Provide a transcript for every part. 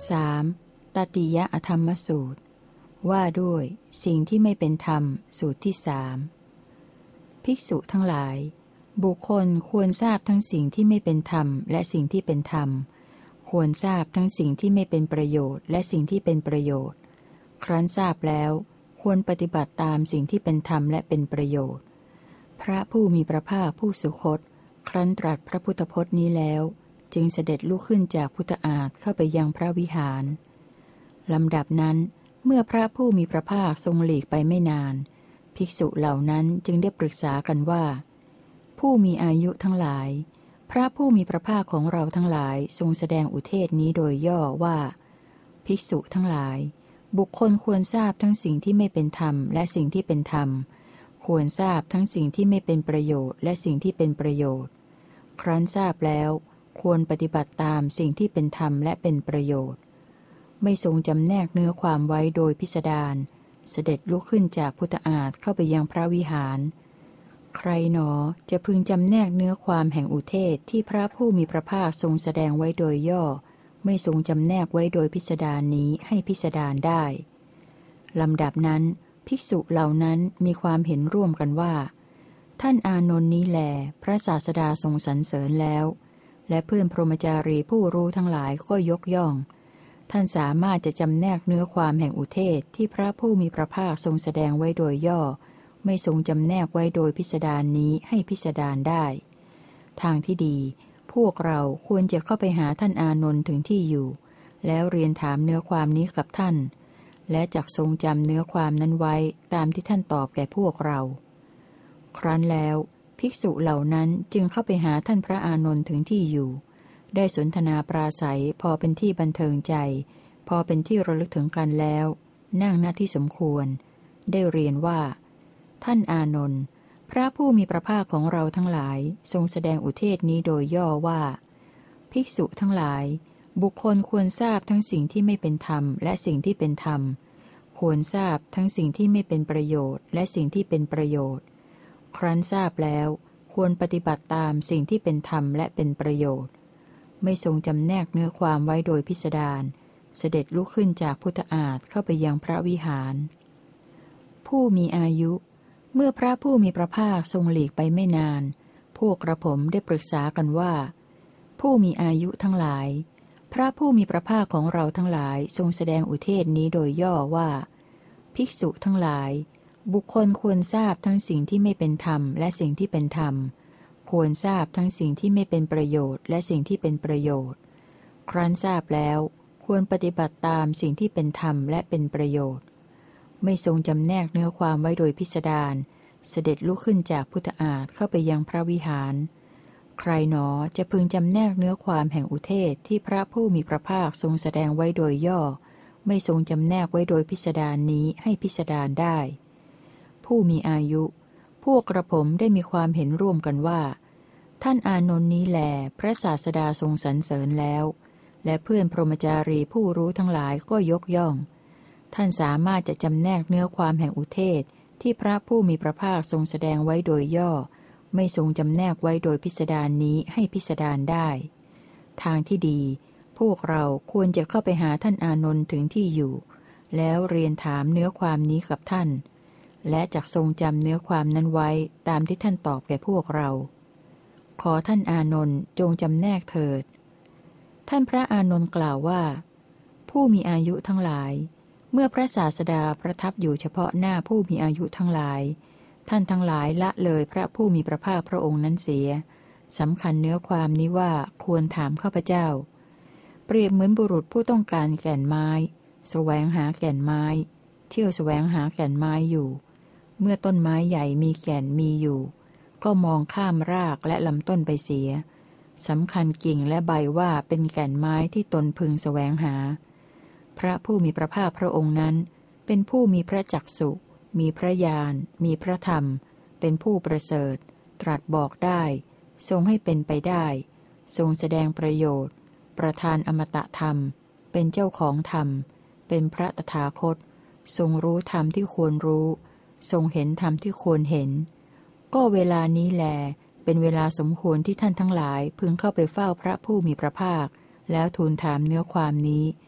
3. ตติยอธรรมสูตรว่าด้วยสิ่งที่ไม่เป็นธรรมสูตรที่สามภิกษุทั้งหลายบุคคลควรทราบทั้งสิ่งที่ไม่เป็นธรรมและสิ่งที่เป็นธรรมควรทราบทั้งสิ่งที่ไม่เป็นประโยชน์และสิ่งที่เป็นประโยชน์ครั้นทราบแล้วควรปฏิบัติตามสิ่งที่เป็นธรรมและเป็นประโยชน์พระผู้มีพระภาคผู้สุคตครั้นตรัสพระพุทธพจน์นี้แล้วจึงเสด็จลุกขึ้นจากพุทธอาฏเข้าไปยังพระวิหารลำดับนั้นเมื่อพระผู้มีพระภาคทรงหลีกไปไม่นานภิกษุเหล่านั้นจึงได้ปรึกษากันว่าผู้มีอายุทั้งหลายพระผู้มีพระภาคของเราทั้งหลายทรงแสดงอุเทศนี้โดยย่อว่าภิกษุทั้งหลายบุคคลควรทราบทั้งสิ่งที่ไม่เป็นธรรมและสิ่งที่เป็นธรรมควรทราบทั้งสิ่งที่ไม่เป็นประโยชน์และสิ่งที่เป็นประโยชน์ครั้นทราบแล้วควรปฏิบัติตามสิ่งที่เป็นธรรมและเป็นประโยชน์ไม่ทรงจำแนกเนื้อความไว้โดยพิสดารเสด็จลุกขึ้นจากพุทธอาฏเข้าไปยังพระวิหารใครหนอจะพึงจำแนกเนื้อความแห่งอุเทศที่พระผู้มีพระภาคทรงแสดงไว้โดยย่อไม่ทรงจำแนกไว้โดยพิสดารนี้ให้พิสดารได้ลำดับนั้นภิกษุเหล่านั้นมีความเห็นร่วมกันว่าท่านอานนท์นี้แลพระศาสดาทรงสรรเสริญแล้วและเพื่อนพรหมจารีผู้รู้ทั้งหลายก็ยกย่องท่านสามารถจะจำแนกเนื้อความแห่งอุเทศที่พระผู้มีพระภาคทรงแสดงไว้โดยย่อไม่ทรงจำแนกไว้โดยพิสดารนี้ให้พิสดารได้ทางที่ดีพวกเราควรจะเข้าไปหาท่านอานนท์ถึงที่อยู่แล้วเรียนถามเนื้อความนี้กับท่านและจักทรงจำเนื้อความนั้นไว้ตามที่ท่านตอบแก่พวกเราครั้นแล้วภิกษุเหล่านั้นจึงเข้าไปหาท่านพระอานนท์ถึงที่อยู่ได้สนทนาปราศัยพอเป็นที่บันเทิงใจพอเป็นที่ระลึกถึงกันแล้วนั่งณที่สมควรได้เรียนว่าท่านอานนท์พระผู้มีพระภาคของเราทั้งหลายทรงแสดงอุเทศนี้โดยย่อว่าภิกษุทั้งหลายบุคคลควรทราบทั้งสิ่งที่ไม่เป็นธรรมและสิ่งที่เป็นธรรมควรทราบทั้งสิ่งที่ไม่เป็นประโยชน์และสิ่งที่เป็นประโยชน์ครั้นทราบแล้วควรปฏิบัติตามสิ่งที่เป็นธรรมและเป็นประโยชน์ไม่ทรงจำแนกเนื้อความไว้โดยพิสดารเสด็จลุกขึ้นจากพุทธอาฏเข้าไปยังพระวิหารผู้มีอายุเมื่อพระผู้มีพระภาคทรงหลีกไปไม่นานพวกกระผมได้ปรึกษากันว่าผู้มีอายุทั้งหลายพระผู้มีพระภาคของเราทั้งหลายทรงแสดงอุเทศนี้โดยย่อว่าภิกษุทั้งหลายบุคคลควรทราบทั้งสิ่งที่ไม่เป็นธรรมและสิ่งที่เป็นธรรมควรทราบทั้งสิ่งที่ไม่เป็นประโยชน์และสิ่งที่เป็นประโยชน์ครั้นทราบแล้วควรปฏิบัติตามสิ่งที่เป็นธรรมและเป็นประโยชน์ไม่ทรงจำแนกเนื้อความไว้โดยพิสดารเสด็จลุกขึ้นจากพุทธอาฏเข้าไปยังพระวิหารใครหนอจะพึงจำแนกเนื้อความแห่งอุเทศที่พระผู้มีพระภาคทรงแสดงไว้โดยย่อไม่ทรงจำแนกไว้โดยพิสดารนี้ให้พิสดารได้ผู้มีอายุพวกกระผมได้มีความเห็นร่วมกันว่าท่านอานนท์นี้แลพระศาสดาทรงสรรเสริญแล้วและเพื่อนพรหมจารีผู้รู้ทั้งหลายก็ยกย่องท่านสามารถจะจำแนกเนื้อความแห่งอุเทศที่พระผู้มีพระภาคทรงแสดงไว้โดยย่อไม่ทรงจำแนกไว้โดยพิสดารนี้ให้พิสดารได้ทางที่ดีพวกเราควรจะเข้าไปหาท่านอานนท์ถึงที่อยู่แล้วเรียนถามเนื้อความนี้กับท่านและจักทรงจำเนื้อความนั้นไว้ตามที่ท่านตอบแก่พวกเราขอท่านอานนท์จงจำแนกเถิดท่านพระอานนท์กล่าวว่าผู้มีอายุทั้งหลายเมื่อพระศาสดาประทับอยู่เฉพาะหน้าผู้มีอายุทั้งหลายท่านทั้งหลายละเลยพระผู้มีพระภาคพระองค์นั้นเสียสำคัญเนื้อความนี้ว่าควรถามข้าพเจ้าเปรียบเหมือนบุรุษผู้ต้องการแก่นไม้แสวงหาแก่นไม้เที่ยวแสวงหาแก่นไม้อยู่เมื่อต้นไม้ใหญ่มีแก่นมีอยู่ก็มองข้ามรากและลำต้นไปเสียสำคัญกิ่งและใบว่าเป็นแก่นไม้ที่ตนพึงแสวงหาพระผู้มีพระภาคพระองค์นั้นเป็นผู้มีพระจักษุมีพระญาณมีพระธรรมเป็นผู้ประเสริฐตรัสบอกได้ทรงให้เป็นไปได้ทรงแสดงประโยชน์ประทานอมตะธรรมเป็นเจ้าของธรรมเป็นพระตถาคตทรงรู้ธรรมที่ควรรู้ทรงเห็นธรรมที่ควรเห็นก็เวลานี้แลเป็นเวลาสมควรที่ท่านทั้งหลายพึงเข้าไปเฝ้าพระผู้มีพระภาคแล้วทูลถามเนื้อความนี้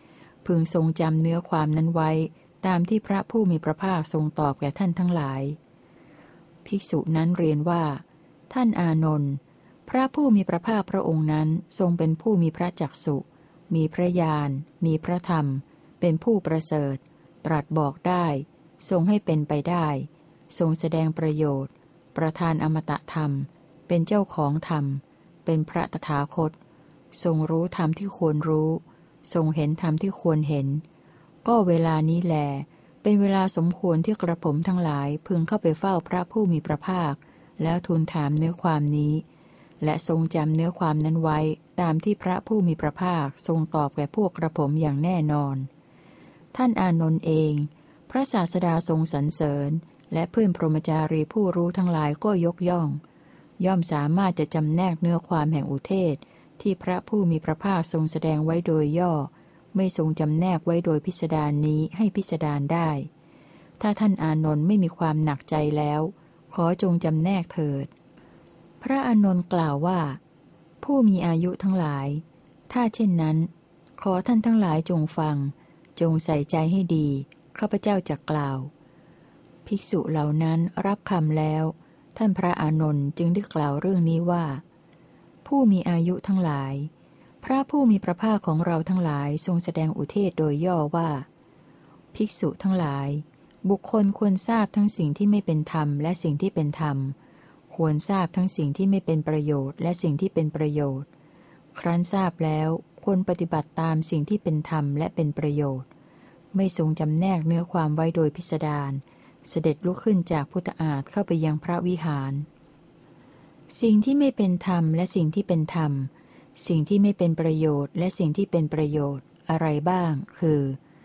พึงทรงจำเนื้อความนั้นไว้ตามที่พระผู้มีพระภาคทรงตอบแก่ท่านทั้งหลายภิกษุนั้นเรียนว่าท่านอานนท์พระผู้มีพระภาคพระองค์นั้นทรงเป็นผู้มีพระจักษุมีพระญาณมีพระธรรมเป็นผู้ประเสริฐตรัสบอกได้ทรงให้เป็นไปได้ทรงแสดงประโยชน์ประทานอมตะธรรมเป็นเจ้าของธรรมเป็นพระตถาคตทรงรู้ธรรมที่ควรรู้ทรงเห็นธรรมที่ควรเห็นก็เวลานี้แลเป็นเวลาสมควรที่กระผมทั้งหลายพึงเข้าไปเฝ้าพระผู้มีพระภาคแล้วทูลถามเนื้อความนี้และทรงจำเนื้อความนั้นไว้ตามที่พระผู้มีพระภาคทรงตอบแก่พวกกระผมอย่างแน่นอนท่านอานนท์เองพระศาสดาทรงสรรเสริญและเพื่อนพรหมจารีผู้รู้ทั้งหลายก็ยกย่องย่อมสามารถจะจำแนกเนื้อความแห่งอุเทศที่พระผู้มีพระภาคทรงแสดงไว้โดยย่อไม่ทรงจำแนกไว้โดยพิสดารนี้ให้พิสดารได้ถ้าท่านอานนท์ไม่มีความหนักใจแล้วขอจงจำแนกเถิดพระอานนท์กล่าวว่าผู้มีอายุทั้งหลายถ้าเช่นนั้นขอท่านทั้งหลายจงฟังจงใส่ใจให้ดีข้าพเจ้าจะกล่าวภิกษุเหล่านั้นรับคำแล้วท่านพระอานนท์จึงได้กล่าวเรื่องนี้ว่าผู้มีอายุทั้งหลายพระผู้มีพระภาคของเราทั้งหลายทรงแสดงอุเทศโดยย่อว่าภิกษุทั้งหลายบุคคลควรทราบทั้งสิ่งที่ไม่เป็นธรรมและสิ่งที่เป็นธรรมควรทราบทั้งสิ่งที่ไม่เป็นประโยชน์และสิ่งที่เป็นประโยชน์ครั้นทราบแล้วควรปฏิบัติตามสิ่งที่เป็นธรรมและเป็นประโยชน์ไม่ทรงจำแนกเนื้อความไว้โดยพิสดารเสด็จลุกขึ้นจากพุทธอาฏเข้าไปยังพระวิหารสิ่งที่ไม่เป็นธรรมและสิ่งที่เป็นธรรมสิ่งที่ไม่เป็นประโยชน์และสิ่งที่เป็นประโยชน์อะไรบ้างคือ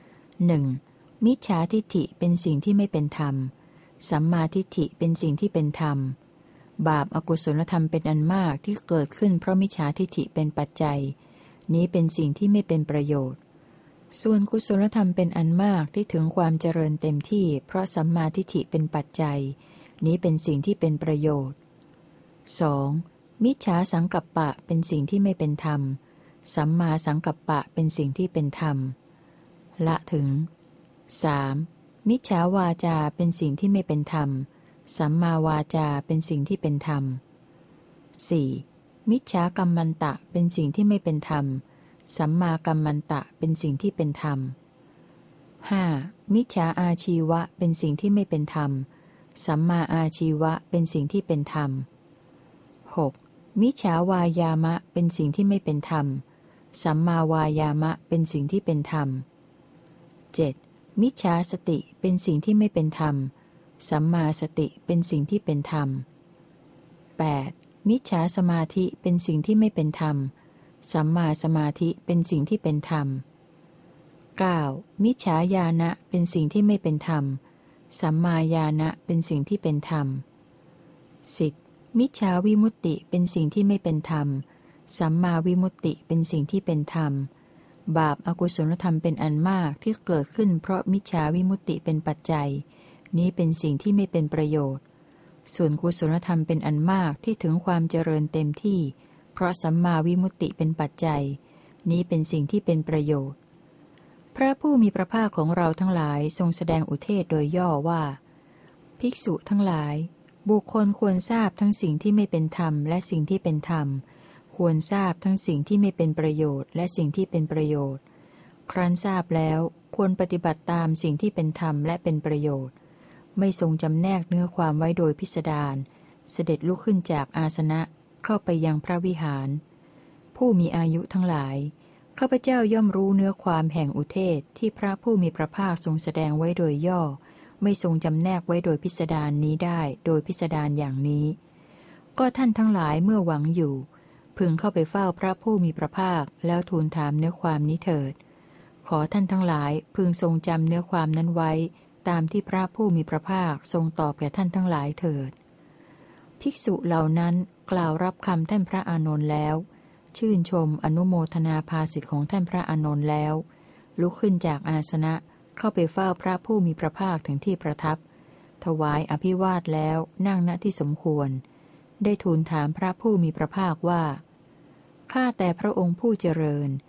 1. มิจฉาทิฏฐิเป็นสิ่งที่ไม่เป็นธรรมสัมมาทิฏฐิเป็นสิ่งที่เป็นธรรมบาปอกุศลธรรมเป็นอันมากที่เกิดขึ้นเพราะมิจฉาทิฏฐิเป็นปัจจัยนี้เป็นสิ่งที่ไม่เป็นประโยชน์ส่วนกุศลธรรมเป็นอันมากที่ถึงความเจริญเต็มที่เพราะสัมมาทิฏฐิเป็นปัจจัยนี้เป็นสิ่งที่เป็นประโยชน์ 2. มิจฉาสังกัปปะเป็นสิ่งที่ไม่เป็นธรรมสัมมาสังกัปปะเป็นสิ่งที่เป็นธรรมละถึง 3. มิจฉาวาจาเป็นสิ่งที่ไม่เป็นธรรมสัมมาวาจาเป็นสิ่งที่เป็นธรรม 4. มิจฉากัมมันตะเป็นสิ่งที่ไม่เป็นธรรมสัมมากัมมันตะเป็นสิ่งที่เป็นธรรม 5. มิจฉาอาชีวะเป็นสิ่งที่ไม่เป็นธรรมสัมมาอาชีวะเป็นสิ่งที่เป็นธรรม 6. มิจฉาวายามะเป็นสิ่งที่ไม่เป็นธรรมสัมมาวายามะเป็นสิ่งที่เป็นธรรม 7. มิจฉาสติเป็นสิ่งที่ไม่เป็นธรรมสัมมาสติเป็นสิ่งที่เป็นธรรม 8. มิจฉาสมาธิเป็นสิ่งที่ไม่เป็นธรรมสัมมาสมาธิเป็นสิ่งที่เป็นธรรม 9. มิจฉาญาณะเป็นสิ่งที่ไม่เป็นธรรมสัมมาญาณะเป็นสิ่งที่เป็นธรรม 10. มิจฉาวิมุตติเป็นสิ่งที่ไม่เป็นธรรมสัมมาวิมุตติเป็นสิ่งที่เป็นธรรมบาปอกุศลธรรมเป็นอันมากที่เกิดขึ้นเพราะมิจฉาวิมุตติเป็นปัจจัยนี้เป็นสิ่งที่ไม่เป็นประโยชน์ส่วนกุศลธรรมเป็นอันมากที่ถึงความเจริญเต็มที่เพราะสัมมาวิมุตติเป็นปัจจัยนี้เป็นสิ่งที่เป็นประโยชน์พระผู้มีพระภาคของเราทั้งหลายทรงแสดงอุเทศโดยย่อว่าภิกษุทั้งหลายบุคคลควรทราบทั้งสิ่งที่ไม่เป็นธรรมและสิ่งที่เป็นธรรมควรทราบทั้งสิ่งที่ไม่เป็นประโยชน์และสิ่งที่เป็นประโยชน์ครั้นทราบแล้วควรปฏิบัติตามสิ่งที่เป็นธรรมและเป็นประโยชน์ไม่ทรงจำแนกเนื้อความไว้โดยพิสดารเสด็จลุกขึ้นจากอาสนะเข้าไปยังพระวิหารผู้มีอายุทั้งหลายข้าพเจ้าย่อมรู้เนื้อความแห่งอุเทศที่พระผู้มีพระภาคทรงแสดงไว้โดยย่อไม่ทรงจำแนกไว้โดยพิสดารนี้ได้โดยพิสดารอย่างนี้ก็ท่านทั้งหลายเมื่อหวังอยู่พึงเข้าไปเฝ้าพระผู้มีพระภาคแล้วทูลถามเนื้อความนี้เถิดขอท่านทั้งหลายพึงทรงจำเนื้อความนั้นไว้ตามที่พระผู้มีพระภาคทรงตอบแก่ท่านทั้งหลายเถิดภิกษุเหล่านั้นกล่าวรับคำท่านพระอานนท์แล้วชื่นชมอนุโมทนาภาสิทธิของท่านพระอานนท์แล้วลุกขึ้นจากอาสนะเข้าไปเฝ้าพระผู้มีพระภาคถึงที่ประทับถวายอภิวาทแล้วนั่งณที่สมควรได้ทูลถามพระผู้มีพระภาคว่าข้าแต่พระองค์ผู้เจริญพ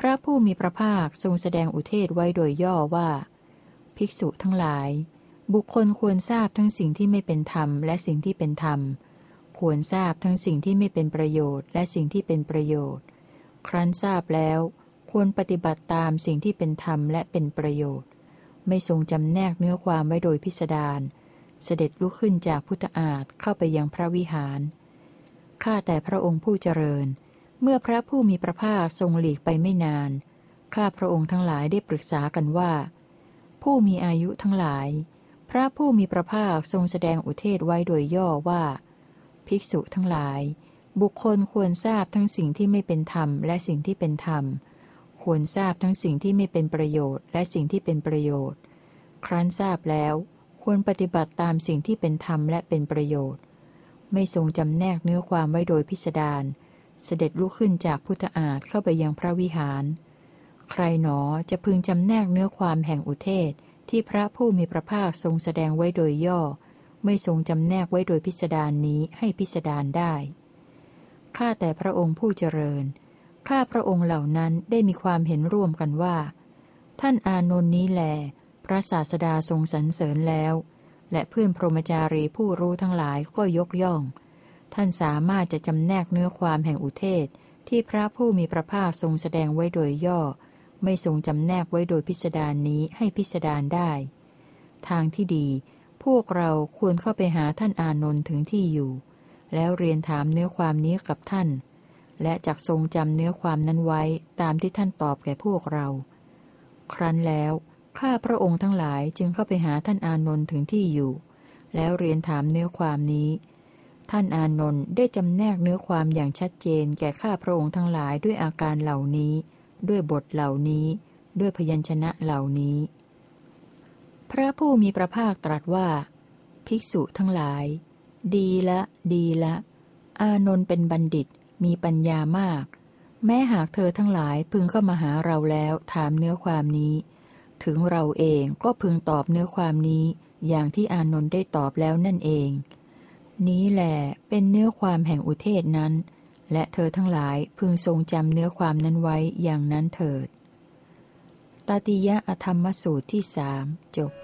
ระผู้มีพระภาคทรงแสดงอุเทศไว้โดยย่อว่าภิกษุทั้งหลายบุคคลควรทราบทั้งสิ่งที่ไม่เป็นธรรมและสิ่งที่เป็นธรรมควรทราบทั้งสิ่งที่ไม่เป็นประโยชน์และสิ่งที่เป็นประโยชน์ครั้นทราบแล้วควรปฏิบัติตามสิ่งที่เป็นธรรมและเป็นประโยชน์ไม่ทรงจำแนกเนื้อความไว้โดยพิสดารเสด็จลุกขึ้นจากพุทธอาฏเข้าไปยังพระวิหารข้าแต่พระองค์ผู้เจริญเมื่อพระผู้มีพระภาคทรงหลีกไปไม่นานข้าพระองค์ทั้งหลายได้ปรึกษากันว่าผู้มีอายุทั้งหลายพระผู้มีพระภาคทรงแสดงอุเทศไว้โดยย่อว่าภิกษุทั้งหลายบุคคลควรทราบทั้งสิ่งที่ไม่เป็นธรรมและสิ่งที่เป็นธรรมควรทราบทั้งสิ่งที่ไม่เป็นประโยชน์และสิ่งที่เป็นประโยชน์ครั้นทราบแล้วควรปฏิบัติตามสิ่งที่เป็นธรรมและเป็นประโยชน์ไม่ทรงจำแนกเนื้อความไว้โดยพิสดารเสด็จลุกขึ้นจากพุทธอาฏเข้าไปยังพระวิหารใครหนอจะพึงจำแนกเนื้อความแห่งอุเทศที่พระผู้มีพระภาคทรงแสดงไว้โดยย่อไม่ทรงจำแนกไว้โดยพิสดารนี้ให้พิสดารได้ข้าแต่พระองค์ผู้เจริญข้าพระองค์เหล่านั้นได้มีความเห็นร่วมกันว่าท่านอานนท์นี้แลพระศาสดาทรงสรรเสริญแล้วและเพื่อนพรหมจารีผู้รู้ทั้งหลายก็ยกย่องท่านสามารถจะจำแนกเนื้อความแห่งอุเทศที่พระผู้มีพระภาคทรงแสดงไว้โดยย่อไม่ทรงจำแนกไว้โดยพิสดารนี้ให้พิสดารได้ทางที่ดีพวกเราควรเข้าไปหาท่านอานนท์ถึงที่อยู่แล้วเรียนถามเนื้อความนี้กับท่านและจักทรงจำเนื้อความนั้นไว้ตามที่ท่านตอบแก่พวกเราครั้นแล้วข้าพระองค์ทั้งหลายจึงเข้าไปหาท่านอานนท์ถึงที่อยู่แล้วเรียนถามเนื้อความนี้ท่านอานนท์ได้จำแนกเนื้อความอย่างชัดเจนแก่ข้าพระองค์ทั้งหลายด้วยอาการเหล่านี้ด้วยบทเหล่านี้ด้วยพยัญชนะเหล่านี้พระผู้มีพระภาคตรัสว่าภิกษุทั้งหลายดีละดีละอานนท์เป็นบัณฑิตมีปัญญามากแม้หากเธอทั้งหลายพึงเข้ามาหาเราแล้วถามเนื้อความนี้ถึงเราเองก็พึงตอบเนื้อความนี้อย่างที่อานนท์ได้ตอบแล้วนั่นเองนี้แหละเป็นเนื้อความแห่งอุเทศนั้นและเธอทั้งหลายพึงทรงจำเนื้อความนั้นไว้อย่างนั้นเถิดตติยะอธรรมสูตรที่สามจบ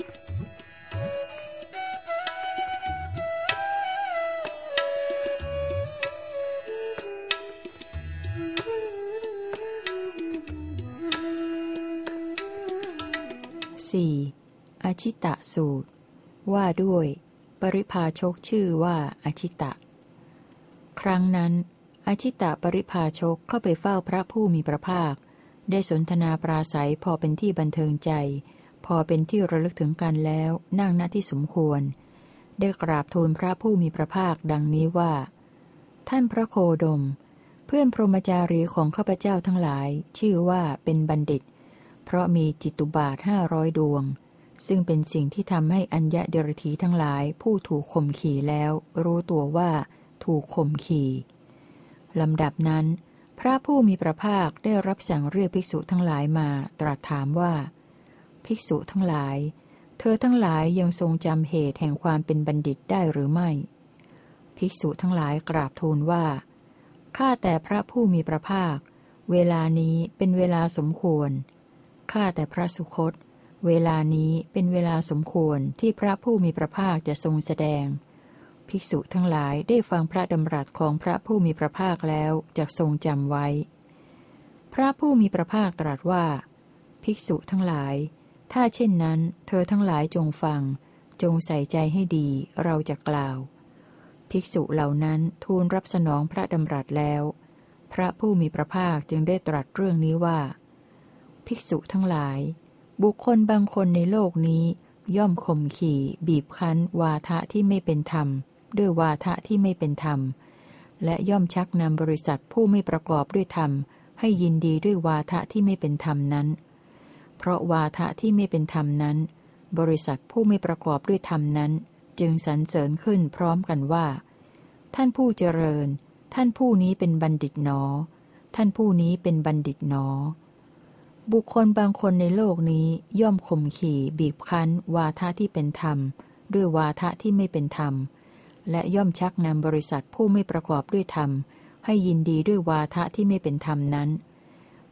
4. อชิตะสูตรว่าด้วยปริภาชกชื่อว่าอชิตะครั้งนั้นอชิตะปริภาชกเข้าไปเฝ้าพระผู้มีพระภาคได้สนทนาปราศัยพอเป็นที่บันเทิงใจพอเป็นที่ระลึกถึงกันแล้วนั่งณที่สมควรได้กราบทูลพระผู้มีพระภาคดังนี้ว่าท่านพระโคดมเพื่อนพรหมจารีของข้าพเจ้าทั้งหลายชื่อว่าเป็นบัณฑิตเพราะมีจิตตุบาท500 ดวงซึ่งเป็นสิ่งที่ทำให้อัญญเดรธีทั้งหลายผู้ถูกข่มขี่แล้วรู้ตัวว่าถูกข่มขี่ลำดับนั้นพระผู้มีพระภาคได้รับสั่งเรียกภิกษุทั้งหลายมาตรัสถามว่าภิกษุทั้งหลายเธอทั้งหลายยังทรงจำเหตุแห่งความเป็นบัณฑิตได้หรือไม่ภิกษุทั้งหลายกราบทูลว่าข้าแต่พระผู้มีพระภาคเวลานี้เป็นเวลาสมควรข้าแต่พระสุคตเวลานี้เป็นเวลาสมควรที่พระผู้มีพระภาคจะทรงแสดงภิกษุทั้งหลายได้ฟังพระดำรัสของพระผู้มีพระภาคแล้วจักทรงจำไว้พระผู้มีพระภาคตรัสว่าภิกษุทั้งหลายถ้าเช่นนั้นเธอทั้งหลายจงฟังจงใส่ใจให้ดีเราจะกล่าวภิกษุเหล่านั้นทูลรับสนองพระดำรัสแล้วพระผู้มีพระภาคจึงได้ตรัสเรื่องนี้ว่าภิกษุทั้งหลายบุคคลบางคนในโลกนี้ย่อมข่มขี่บีบคั้นวาทะที่ไม่เป็นธรรมด้วยวาทะที่ไม่เป็นธรรมและย่อมชักนำบริษัทผู้ไม่ประกอบด้วยธรรมให้ยินดีด้วยวาทะที่ไม่เป็นธรรมนั้นเพราะวาทะที่ไม่เป็นธรรมนั้นบริษัทผู้ไม่ประกอบด้วยธรรมนั้นจึงสรรเสริญขึ้นพร้อมกันว่าท่านผู้เจริญท่านผู้นี้เป็นบัณฑิตหนอท่านผู้นี้เป็นบัณฑิตหนอบุคคลบางคนในโลกนี้ย่อมข่มขี่บีบคั้นวาทะที่เป็นธรรมด้วยวาทะที่ไม่เป็นธรรมและย่อมชักนำบริษัทผู้ไม่ประกอบด้วยธรรมให้ยินดีด้วยวาทะที่ไม่เป็นธรรมนั้น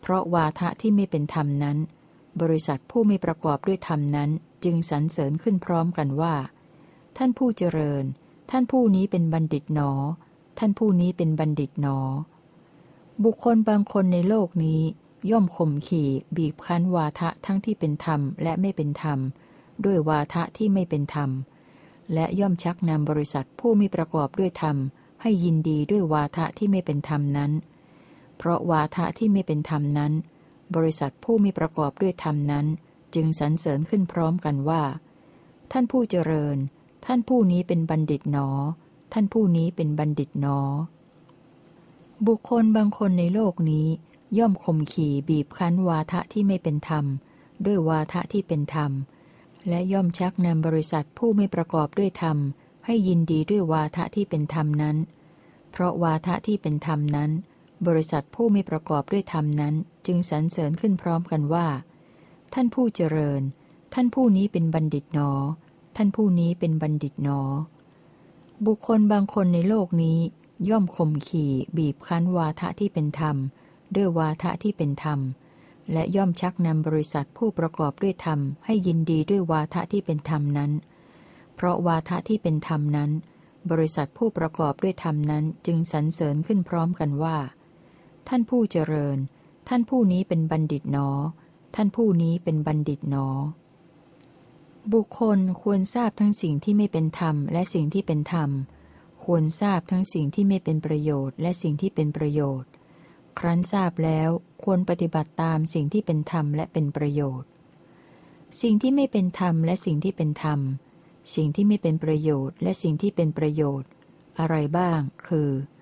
เพราะวาทะที่ไม่เป็นธรรมนั้นบริษัทผู้ไม่ประกอบด้วยธรรมนั้นจึงสรรเสริญขึ้นพร้อมกันว่าท่านผู้เจริญท่านผู้นี้เป็นบัณฑิตหนอท่านผู้นี้เป็นบัณฑิตหนอบุคคลบางคนในโลกนี้ย่อมข่มขี่บีบคั้นวาทะทั้งที่เป็นธรรมและไม่เป็นธรรมด้วยวาทะที่ไม่เป็นธรรมและย่อมชักนำบริษัทผู้ไม่ประกอบด้วยธรรมให้ยินดีด้วยวาทะที่ไม่เป็นธรรมนั้นเพราะวาทะที่ไม่เป็นธรรมนั้นบริษัทผู้ไม่ประกอบด้วยธรรมนั้นจึงสรรเสริญขึ้นพร้อมกันว่าท่านผู้เจริญท่านผู้นี้เป็นบัณฑิตหนอท่านผู้นี้เป็นบัณฑิตหนอบุคคลบางคนในโลกนี้ย่อมข่มขี่บีบคั้นวาทะที่ไม่เป็นธรรมด้วยวาทะที่เป็นธรรมและย่อมชักนำบริษัทผู้ไม่ประกอบด้วยธรรมให้ยินดีด้วยวาทะที่เป็นธรรมนั้นเพราะวาทะที่เป็นธรรมนั้นบริษัทผู้ไม่ประกอบด้วยธรรมนั้นจึงสรรเสริญขึ้นพร้อมกันว่าท่านผู้เจริญท่านผู้นี้เป็นบัณฑิตหนอท่านผู้นี้เป็นบัณฑิตหนอบุคคลบางคนในโลกนี้ย่อมข่มขี่บีบคั้นวาทะที่เป็นธรรมด้วยวาทะที่เป็นธรรมและย่อมชักนำบริษัทผู้ประกอบด้วยธรรมให้ยินดีด้วยวาทะที่เป็นธรรมนั้นเพราะวาทะที่เป็นธรรมนั้นบริษัทผู้ประกอบด้วยธรรมนั้นจึงสรรเสริญขึ้นพร้อมกันว่าท่านผู้เจริญท่านผู้นี้เป็นบัณฑิตหนอท่านผู้นี้เป็นบัณฑิตหนอบุคคลควรทราบทั้งสิ่งที่ไม่เป็นธรรมและสิ่งที่เป็นธรรมควรทราบทั้งสิ่งที่ไม่เป็นประโยชน์และสิ่งที่เป็นประโยชน์ครั้นทราบแล้วควรปฏิบัติตามสิ่งที่เป็นธรรมและเป็นประโยชน์สิ่งที่ไม่เป็นธรรมและสิ่งที่เป็นธรรมสิ่งที่ไม่เป็นประโยชน์และสิ่งที่เป็นประโยชน์อะไรบ้างคือ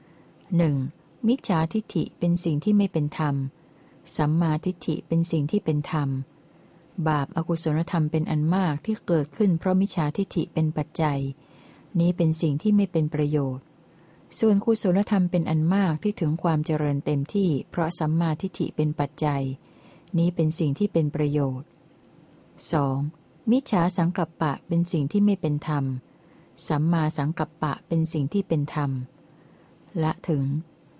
1. มิจฉาทิฏฐิเป็นสิ่งที่ไม่เป็นธรรมสัมมาทิฏฐิเป็นสิ่งที่เป็นธรรมบาปอกุศลธรรมเป็นอันมากที่เกิดขึ้นเพราะมิจฉาทิฏฐิเป็นปัจจัยนี้เป็นสิ่งที่ไม่เป็นประโยชน์ส่วนกุศลธรรมเป็นอันมากที่ถึงความเจริญเต็มที่เพราะสัมมาทิฏฐิเป็นปัจจัยนี้เป็นสิ่งที่เป็นประโยชน์ 2. มิจฉาสังกัปปะเป็นสิ่งที่ไม่เป็นธรรมสัมมาสังกัปปะเป็นสิ่งที่เป็นธรรมละถึง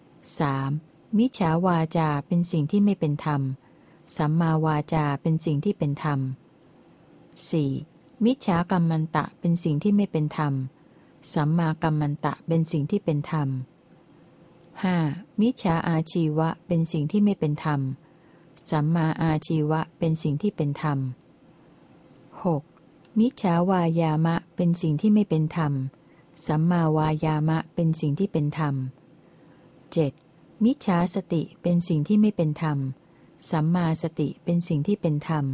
3. มิจฉาวาจาเป็นสิ่งที่ไม่เป็นธรรมสัมมาวาจาเป็นสิ่งที่เป็นธรรม 4. มิจฉากัมมันตะเป็นสิ่งที่ไม่เป็นธรรมสัมมากัมมันตะเป็นสิ่งที่เป็นธรรม 5. มิจฉาอาชีวะเป็นสิ่งที่ไม่เป็นธรรมสัมมาอาชีวะเป็นสิ่งที่เป็นธรรม 6. มิจฉาวายามะเป็นสิ่งที่ไม่เป็นธรรมสัมมาวายามะเป็นสิ่งที่เป็นธรรม 7. มิจฉาสติเป็นสิ่งที่ไม่เป็นธรรมสัมมาสติเป็นสิ่งที่เป็นธรรม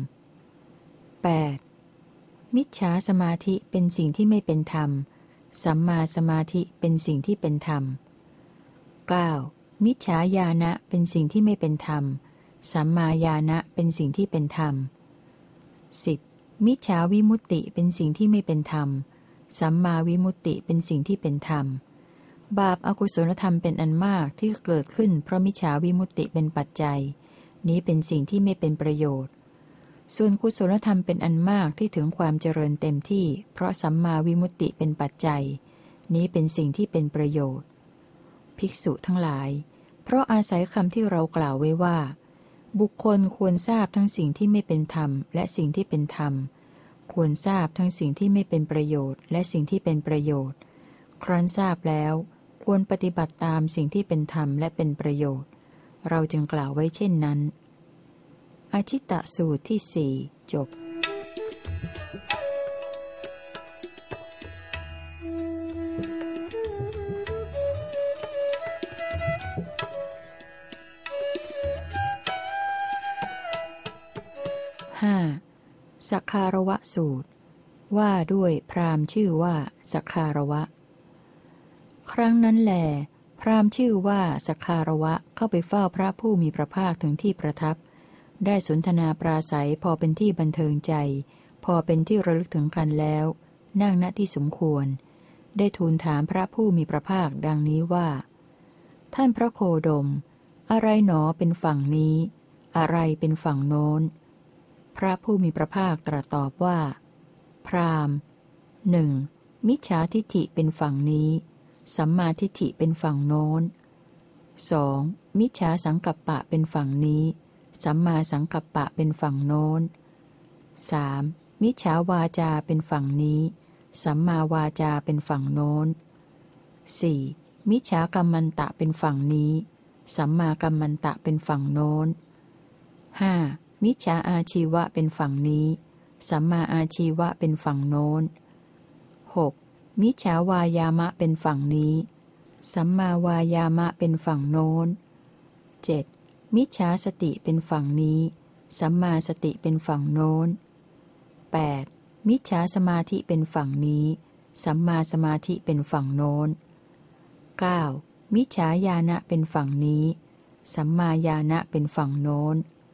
8. มิจฉาสมาธิเป็นสิ่งที่ไม่เป็นธรรมสัมมาสมาธิเป็นสิ่งที่เป็นธรรม 9. มิจฉาญาณะเป็นสิ่งที่ไม่เป็นธรรมสัมมาญาณะเป็นสิ่งที่เป็นธรรม 10. มิจฉาวิมุตติเป็นสิ่งที่ไม่เป็นธรรมสัมมาวิมุตติเป็นสิ่งที่เป็นธรรมบาปอกุศลธรรมเป็นอันมากที่เกิดขึ้นเพราะมิจฉาวิมุตติเป็นปัจจัยนี้เป็นสิ่งที่ไม่เป็นประโยชน์ส่วนกุศลธรรมเป็นอันมากที่ถึงความเจริญเต็มที่เพราะสัมมาวิมุตติเป็นปัจจัยนี้เป็นสิ่งที่เป็นประโยชน์ภิกษุทั้งหลายเพราะอาศัยคำที่เรากล่าวไว้ว่าบุคคลควรทราบทั้งสิ่งที่ไม่เป็นธรรมและสิ่งที่เป็นธรรมควรทราบทั้งสิ่งที่ไม่เป็นประโยชน์และสิ่งที่เป็นประโยชน์ครั้นทราบแล้วควรปฏิบัติตามสิ่งที่เป็นธรรมและเป็นประโยชน์เราจึงกล่าวไว้เช่นนั้นอชิตตสูตรที่สี่จบ 5. สัคคารวะสูตรว่าด้วยพราหมณ์ชื่อว่าสัคคารวะครั้งนั้นแลพราหมณ์ชื่อว่าสัคคารวะเข้าไปเฝ้าพระผู้มีพระภาคถึงที่ประทับได้สนทนาปราศัยพอเป็นที่บันเทิงใจพอเป็นที่ระลึกถึงกันแล้วนั่งณที่สมควรได้ทูลถามพระผู้มีพระภาคดังนี้ว่าท่านพระโคดมอะไรหนอเป็นฝั่งนี้อะไรเป็นฝั่งโน้นพระผู้มีพระภาคตรัสตอบว่าพราหมณ์ 1. มิจฉาทิฏฐิเป็นฝั่งนี้สัมมาทิฏฐิเป็นฝั่งโน้น 2. มิจฉาสังกัปปะเป็นฝั่งนี้สัมมาสังกัปปะเป็นฝั่งโน้น 3. มิจฉาวาจาเป็นฝั่งนี้สัมมาวาจาเป็นฝั่งโน้น 4. มิจฉากัมมันตะเป็นฝั่งนี้สัมมากัมมันตะเป็นฝั่งโน้น 5. มิจฉาอาชีวะเป็นฝั่งนี้สัมมาอาชีวะเป็นฝั่งโน้น 6. มิจฉาวายามะเป็นฝั่งนี้สัมมาวายามะเป็นฝั่งโน้น 7. มิจฉาสติเป็นฝั่งนี้สัมมาสติเป็นฝั่งโน้น 8. มิจฉาสมาธิเป็นฝั่งนี้สัมมาสมาธิเป็นฝั่งโน้น 9. มิจฉาญาณะเป็นฝั่งนี้สัมมาญาณะเป็นฝั่งโน้น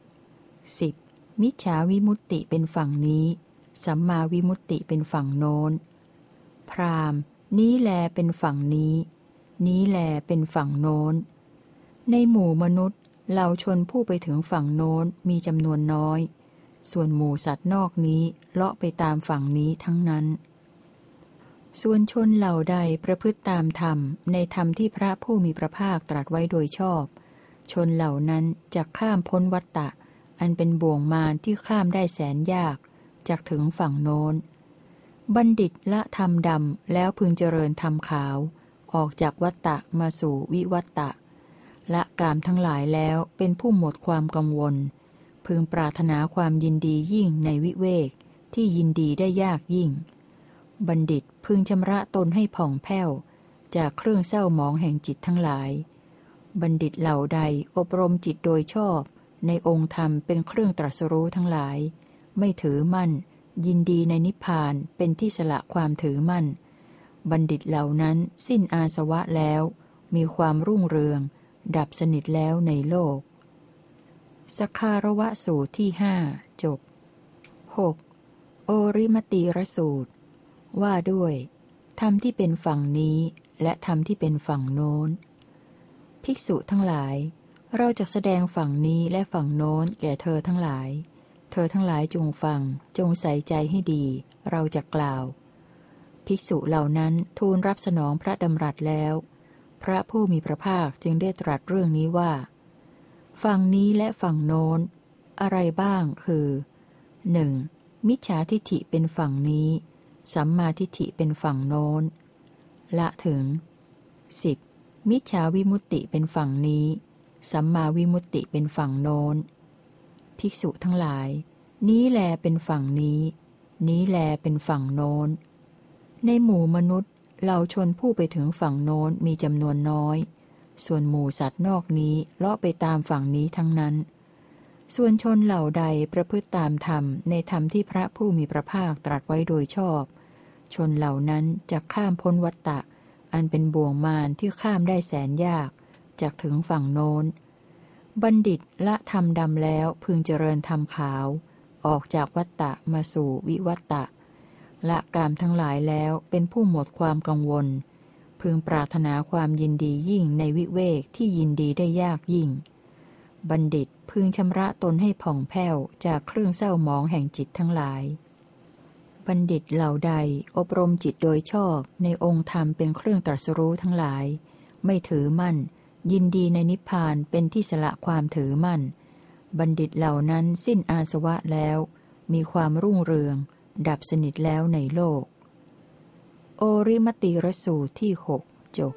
10. มิจฉาวิมุตติเป็นฝั่งนี้สัมมาวิมุตติเป็นฝั่งโน้น พราหมณ์นี้แลเป็นฝั่งนี้นี้แลเป็นฝั่งโน้น ในหมู่มนุษย์เราชนผู้ไปถึงฝั่งโน้นมีจำนวนน้อยส่วนหมู่สัตว์นอกนี้เลาะไปตามฝั่งนี้ทั้งนั้นส่วนชนเหล่าใดประพฤติตามธรรมในธรรมที่พระผู้มีพระภาคตรัสไว้โดยชอบชนเหล่านั้นจะข้ามพ้นวัฏฏะอันเป็นบ่วงมารที่ข้ามได้แสนยากจากถึงฝั่งโน้นบัณฑิตละธรรมดำแล้วพึงเจริญธรรมขาวออกจากวัฏฏะมาสู่วิวัฏฏะละกามทั้งหลายแล้วเป็นผู้หมดความกังวลพึงปรารถนาความยินดียิ่งในวิเวกที่ยินดีได้ยากยิ่งบัณฑิตพึงชำระตนให้ผ่องแผ้วจากเครื่องเศร้าหมองแห่งจิตทั้งหลายบัณฑิตเหล่าใดอบรมจิตโดยชอบในองค์ธรรมเป็นเครื่องตรัสรู้ทั้งหลายไม่ถือมั่นยินดีในนิพพานเป็นที่สละความถือมั่นบัณฑิตเหล่านั้นสิ้นอาสวะแล้วมีความรุ่งเรืองดับสนิทแล้วในโลกสักคารวะสูตรที่ห้าจบ 6. โอริมติรสูตรว่าด้วยธรรมที่เป็นฝั่งนี้และธรรมที่เป็นฝั่งโน้นภิกษุทั้งหลายเราจะแสดงฝั่งนี้และฝั่งโน้นแก่เธอทั้งหลายเธอทั้งหลายจงฟังจงใส่ใจให้ดีเราจะกล่าวภิกษุเหล่านั้นทูลรับสนองพระดำรัสแล้วพระผู้มีพระภาคจึงได้ตรัสเรื่องนี้ว่าฝั่งนี้และฝั่งโน้นอะไรบ้างคือ 1. มิจฉาทิฏฐิเป็นฝั่งนี้สัมมาทิฏฐิเป็นฝั่งโน้นละถึง 10. มิจฉาวิมุตติเป็นฝั่งนี้สัมมาวิมุตติเป็นฝั่งโน้นภิกษุทั้งหลายนี้แลเป็นฝั่งนี้นี้แลเป็นฝั่งโน้นในหมู่มนุษย์เราชนผู้ไปถึงฝั่งโน้นมีจำนวนน้อยส่วนหมู่สัตว์นอกนี้เลาะไปตามฝั่งนี้ทั้งนั้นส่วนชนเหล่าใดประพฤติตามธรรมในธรรมที่พระผู้มีพระภาคตรัสไว้โดยชอบชนเหล่านั้นจะข้ามพ้นวัฏฏะอันเป็นบ่วงมารที่ข้ามได้แสนยากจากถึงฝั่งโน้นบัณฑิตละธรรมดำแล้วพึงเจริญธรรมขาวออกจากวัฏฏะมาสู่วิวัฏฏะละกามทั้งหลายแล้วเป็นผู้หมดความกังวลพึงปรารถนาความยินดียิ่งในวิเวกที่ยินดีได้ยากยิ่งบัณฑิตพึงชำระตนให้ผ่องแผ้วจากเครื่องเศร้าหมองแห่งจิตทั้งหลายบัณฑิตเหล่าใดอบรมจิตโดยชอบในองค์ธรรมเป็นเครื่องตรัสรู้ทั้งหลายไม่ถือมั่นยินดีในนิพพานเป็นที่สละความถือมั่นบัณฑิตเหล่านั้นสิ้นอาสวะแล้วมีความรุ่งเรืองดับสนิทแล้วในโลกโอริมติรสูตรที่หกจบ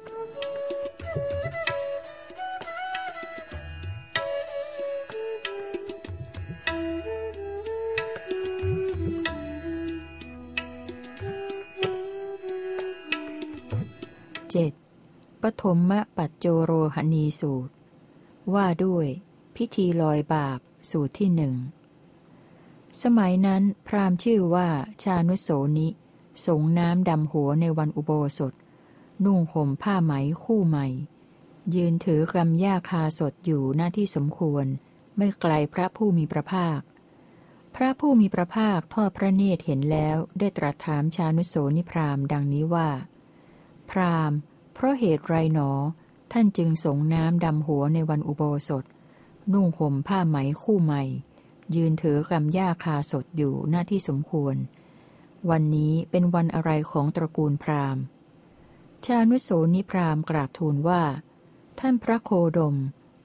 7. ปฐมปัจโจโรหณีสูตรว่าด้วยพิธีลอยบาปสูตรที่หนึ่งสมัยนั้นพราหมณ์ชื่อว่าชานุโสนิสงน้ำดำหัวในวันอุโบสถนุ่งห่มผ้าไหมคู่ใหม่ยืนถือกำหญ้าคาสดอยู่หน้าที่สมควรไม่ไกลพระผู้มีพระภาคพระผู้มีพระภาคทอดพระเนตรเห็นแล้วได้ตรัสถามชานุโสนิพราหมณ์ดังนี้ว่าพราหมณ์เพราะเหตุไรหนอท่านจึงสงน้ำดำหัวในวันอุโบสถนุ่งห่มผ้าไหมคู่ใหม่ยืนถือกำหญ้าคาสดอยู่หน้าที่สมควรวันนี้เป็นวันอะไรของตระกูลพราหมณ์ชานุโสนิพราหมณ์กราบทูลว่าท่านพระโคดม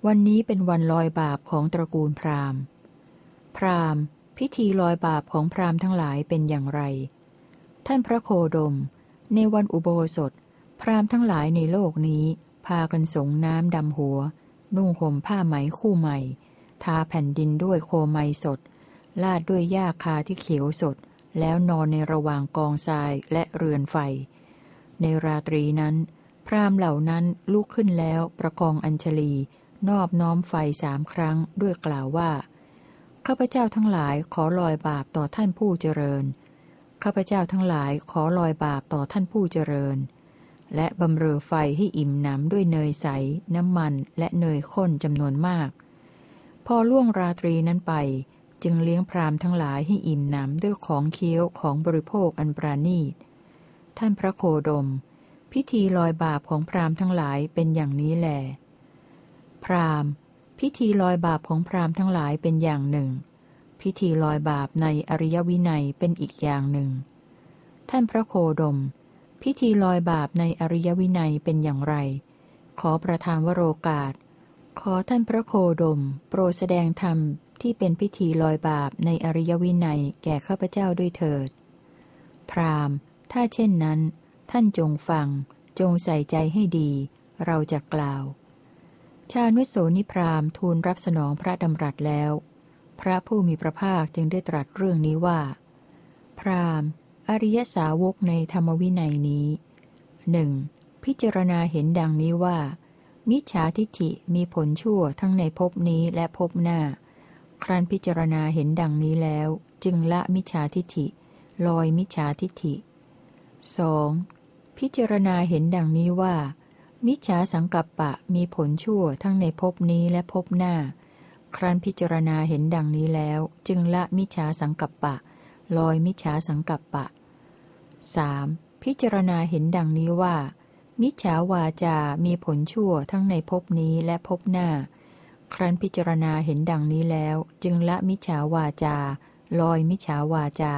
วันนี้เป็นวันลอยบาปของตระกูลพราหมณ์พราหมณ์พิธีลอยบาปของพราหมณ์ทั้งหลายเป็นอย่างไรท่านพระโคดมในวันอุโบสถพราหมณ์ทั้งหลายในโลกนี้พากันสงน้ำดำหัวนุ่งห่มผ้าไหมคู่ใหม่ทาแผ่นดินด้วยโคไมสดลาดด้วยหญ้าคาที่เขียวสดแล้วนอนในระหว่างกองทรายและเรือนไฟในราตรีนั้นพราหมณ์เหล่านั้นลุกขึ้นแล้วประคองอัญชลีนอบน้อมไฟ3 ครั้งด้วยกล่าวว่าข้าพเจ้าทั้งหลายขอลอยบาปต่อท่านผู้เจริญข้าพเจ้าทั้งหลายขอลอยบาปต่อท่านผู้เจริญและบำเรอไฟให้อิ่มหนำด้วยเนยใสน้ำมันและเนยข้นจำนวนมากพอล่วงราตรีนั้นไปจึงเลี้ยงพราหมณ์ทั้งหลายให้อิ่มหนำด้วยของเคี้ยวของบริโภคอันปราณีตท่านพระโคดมพิธีลอยบาปของพราหมณ์ทั้งหลายเป็นอย่างนี้แลพราหมณ์พิธีลอยบาปของพราหมณ์ทั้งหลายเป็นอย่างหนึ่งพิธีลอยบาปในอริยวินัยเป็นอีกอย่างหนึ่งท่านพระโคดมพิธีลอยบาปในอริยวินัยเป็นอย่างไรขอประทานวโรกาสขอท่านพระโคดมโปรดแสดงธรรมที่เป็นพิธีลอยบาปในอริยวินัยแก่ข้าพเจ้าด้วยเถิดพราหมณ์ถ้าเช่นนั้นท่านจงฟังจงใส่ใจให้ดีเราจะกล่าวชานุโสนิพราหมณ์ทูลรับสนองพระดำรัสแล้วพระผู้มีพระภาคจึงได้ตรัสเรื่องนี้ว่าพราหมณ์อริยสาวกในธรรมวินัยนี้หนึ่งพิจารณาเห็นดังนี้ว่ามิจฉาทิฏฐิมีผลชั่วทั้งในภพนี้และภพหน้าครั้นพิจารณาเห็นดังนี้แล้วจึงละมิจฉาทิฏฐิลอยมิจฉาทิฏฐิ 2. พิจารณาเห็นดังนี้ว่ามิจฉาสังกัปปะมีผลชั่วทั้งในภพนี้และภพหน้าครั้นพิจารณาเห็นดังนี้แล้วจึงละมิจฉาสังกัปปะลอยมิจฉาสังกัปปะ 3. พิจารณาเห็นดังนี้ว่ามิจฉาวาจามีผลชั่วทั้งในภพนี้และภพหน้าครั้นพิจารณาเห็นดังนี้แล้วจึงละมิจฉาวาจาลอยมิจฉาวาจา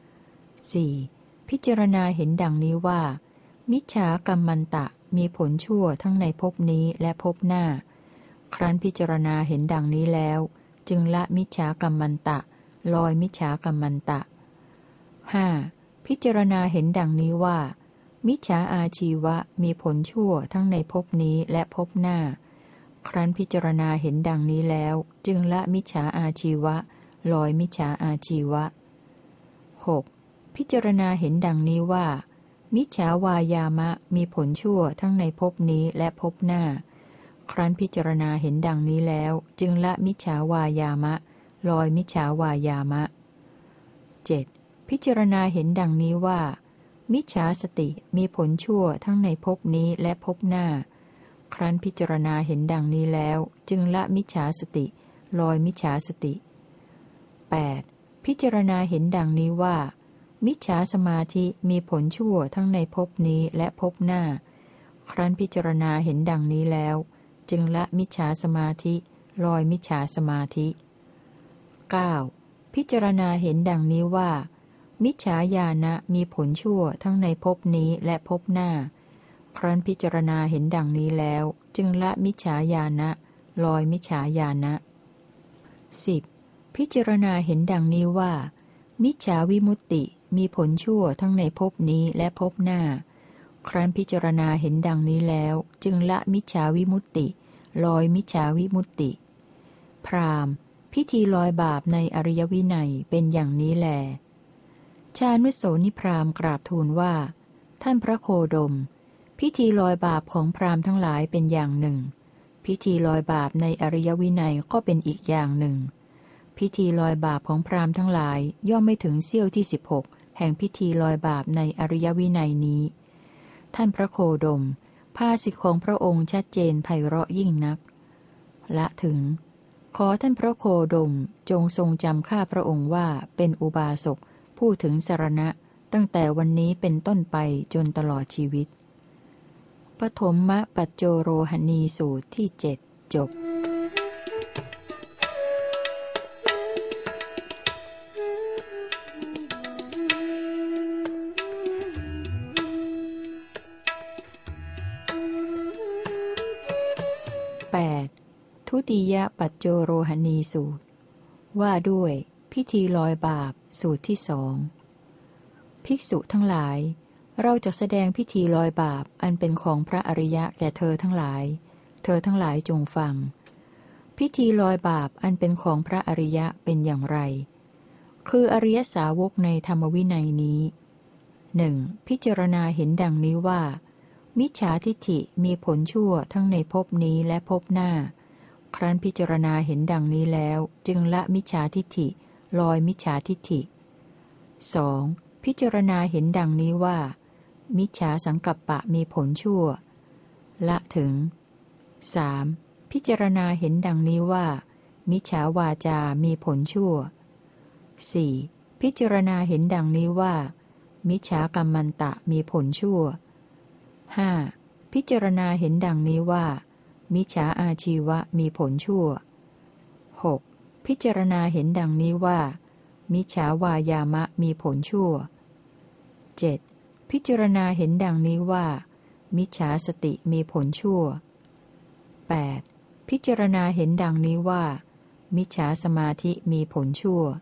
4. พิจารณาเห็นดังนี้ว่ามิจฉากัมมันตะมีผลชั่วทั้งในภพนี้และภพหน้าครั้นพิจารณาเห็นดังนี้แล้วจึงละมิจฉากัมมันตะลอยมิจฉากัมมันตะ 5. พิจารณาเห็นดังนี้ว่ามิจฉาอาชีวะมีผลชั่วทั้งในภพนี้และภพหน้าครั้นพิจารณาเห็นดังนี้แล้วจึงละมิจฉาอาชีวะลอยมิจฉาอาชีวะ 6. พิจารณาเห็นดังนี้ว่ามิจฉาวายามะมีผลชั่วทั้งในภพนี้และภพหน้าครั้นพิจารณาเห็นดังนี้แล้วจึงละมิจฉาวายามะลอยมิจฉาวายามะ 7. พิจารณาเห็นดังนี้ว่ามิจฉาสติมีผลชั่วทั้งในภพนี้และภพหน้าครั้นพิจารณาเห็นดังนี้แล้วจึงละมิจฉาสติลอยมิจฉาสติ 8. พิจารณาเห็นดังนี้ว่ามิจฉาสมาธิมีผลชั่วทั้งในภพนี้และภพหน้าครั้นพิจารณาเห็นดังนี้แล้วจึงละมิจฉาสมาธิลอยมิจฉาสมาธิ 9. พิจารณาเห็นดังนี้ว่ามิจฉาญาณะมีผลชั่วทั้งในภพนี้และภพหน้าครั้นพิจารณาเห็นดังนี้แล้วจึงละมิจฉาญาณะลอยมิจฉาญาณะ 10. พิจารณาเห็นดังนี้ว่ามิจฉาวิมุตติมีผลชั่วทั้งในภพนี้และภพหน้าครั้นพิจารณาเห็นดังนี้แล้วจึงละมิจฉาวิมุตติลอยมิจฉาวิมุตติ พราหมณ์พิธีลอยบาปในอริยวินัยเป็นอย่างนี้แลชานุโสนิพราหมณ์กราบทูลว่าท่านพระโคดมพิธีลอยบาปของพราหมณ์ทั้งหลายเป็นอย่างหนึ่งพิธีลอยบาปในอริยวินัยก็เป็นอีกอย่างหนึ่งพิธีลอยบาปของพราหมณ์ทั้งหลายย่อมไม่ถึงเสี้ยวที่16แห่งพิธีลอยบาปในอริยวินัยนี้ท่านพระโคดมภาษิตของพระองค์ชัดเจนไพเราะยิ่งนักละถึงขอท่านพระโคดมจงทรงจำข้าพระองค์ว่าเป็นอุบาสกผู้ถึงสรณะตั้งแต่วันนี้เป็นต้นไปจนตลอดชีวิตปฐมมปัจโจโรหณีสูตรที่7จบ8. ทุติยปัจโจโรหณีสูตรว่าด้วยพิธีลอยบาปสูตรที่สองภิกษุทั้งหลายเราจะแสดงพิธีลอยบาปอันเป็นของพระอริยะแก่เธอทั้งหลายเธอทั้งหลายจงฟังพิธีลอยบาปอันเป็นของพระอริยะเป็นอย่างไรคืออริยสาวกในธรรมวินัยนี้หนึ่งพิจารณาเห็นดังนี้ว่ามิจฉาทิฏฐิมีผลชั่วทั้งในภพนี้และภพหน้าครั้นพิจารณาเห็นดังนี้แล้วจึงละมิจฉาทิฏฐิลอยมิจฉาทิฏฐิ 2. พิจารณาเห็นดังนี้ว่ามิจฉาสังกัปปะมีผลชั่วละถึง 3. พิจารณาเห็นดังนี้ว่ามิจฉาวาจามีผลชั่ว 4. พิจารณาเห็นดังนี้ว่ามิจฉากัมมันตะมีผลชั่ว 5. พิจารณาเห็นดังนี้ว่ามิจฉาอาชีวะมีผลชั่ว 6. พิจารณาเห็นดังนี้ว่ามิจฉาวายามะมีผลชั่ว 7. พิจารณาเห็นดังนี้ว่ามิจฉาสติมีผลชั่ว 8. พิจารณาเห็นดังนี้ว่ามิจฉาสมาธิมีผลชั่ว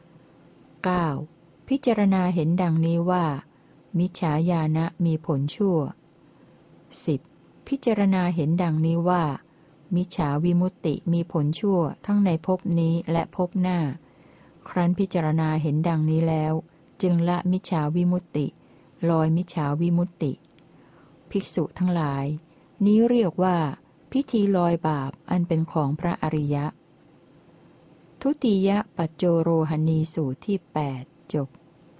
9. พิจารณาเห็นดังนี้ว่ามิจฉาญาณะมีผลชั่ว 10. พิจารณาเห็นดังนี้ว่ามิจฉาวิมุตติมีผลชั่วทั้งในภพนี้และภพหน้าครั้นพิจารณาเห็นดังนี้แล้วจึงละมิจฉาวิมุตติลอยมิจฉาวิมุตติภิกษุทั้งหลายนี้เรียกว่าพิธีลอยบาปอันเป็นของพระอริยะทุติยปัจโจโรหณีสูตรที่8จบ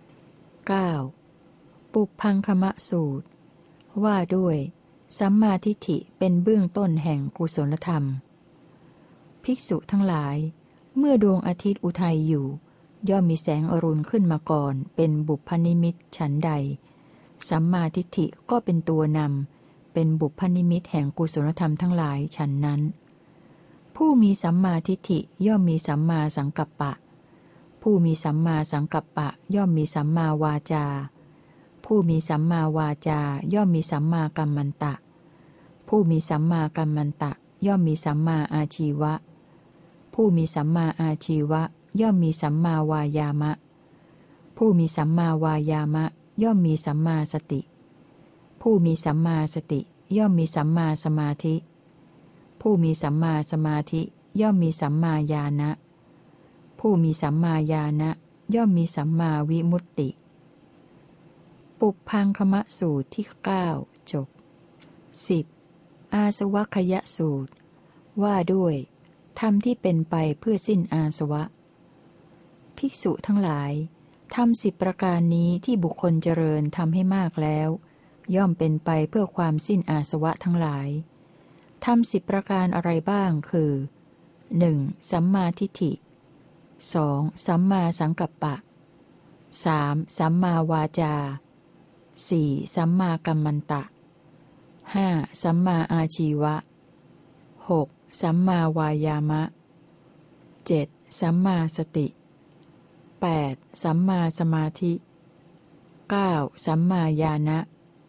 9. ปุพพังคมะสูตรว่าด้วยสัมมาทิฏฐิเป็นเบื้องต้นแห่งกุศลธรรมภิกษุทั้งหลายเมื่อดวงอาทิตย์อุทัยอยู่ย่อมมีแสงอรุณขึ้นมาก่อนเป็นบุพนิมิตฉันใดสัมมาทิฏฐิก็เป็นตัวนำเป็นบุพนิมิตแห่งกุศลธรรมทั้งหลายฉันนั้นผู้มีสัมมาทิฏฐิย่อมมีสัมมาสังกัปปะผู้มีสัมมาสังกัปปะย่อมมีสัมมาวาจาผู้มีสัมมาวาจาย่อมมีสัมมากัมมันตะผู้มีสัมมากัมมันตะย่อมมีสัมมาอาชีวะผู้มีสัมมาอาชีวะย่อมมีสัมมาวายามะผู้มีสัมมาวายามะย่อมมีสัมมาสติผู้มีสัมมาสติย่อมมีสัมมาสมาธิผู้มีสัมมาสมาธิย่อมมีสัมมาญาณะผู้มีสัมมาญาณะย่อมมีสัมมาวิมุตติปุพพังคมะสูตรที่9จบ 10. อาสวัคยสูตรว่าด้วยธรรมที่เป็นไปเพื่อสิ้นอาสวะภิกษุทั้งหลายธรรม10ประการนี้ที่บุคคลเจริญทำให้มากแล้วย่อมเป็นไปเพื่อความสิ้นอาสวะทั้งหลายธรรม10ประการอะไรบ้างคือ 1. สัมมาทิฏฐิ 2. สัมมาสังกัปปะ 3. สัมมาวาจา 4. สัมมากัมมันตะ 5. สัมมาอาชีวะ 6. สัมมาวายามะ 7. สัมมาสติ 8. สัมมาสมาธิ 9. สัมมาญาณะ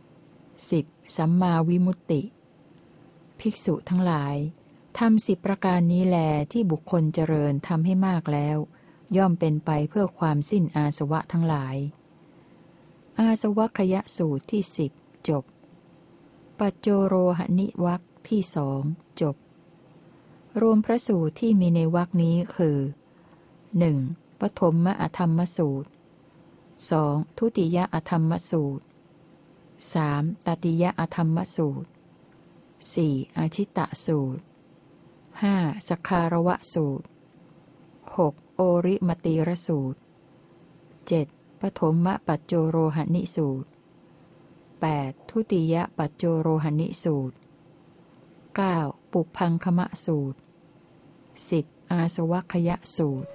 10. สัมมาวิมุตติภิกษุทั้งหลายทำ10ประการนี้แลที่บุคคลเจริญทำให้มากแล้วย่อมเป็นไปเพื่อความสิ้นอาสวะทั้งหลายอาสวัคยสูตรที่10จบปัจโจโรหณิวรรคที่2จบรวมพระสูตรที่มีในวรรคนี้คือ 1. ปฐมอธรรมสูตร 2. ทุติยอธรรมสูตร 3. ตติยอธรรมสูตร 4. อาชิตะสูตร 5. สัคคารวะสูตร 6. โอริมตีรสูตร 7. ปฐมปัจโจโรหณิสูตร 8. ทุติยปัจโจโรหณิสูตร 9. ปุพพังคมะสูตร 10. อาสวัคยสูตร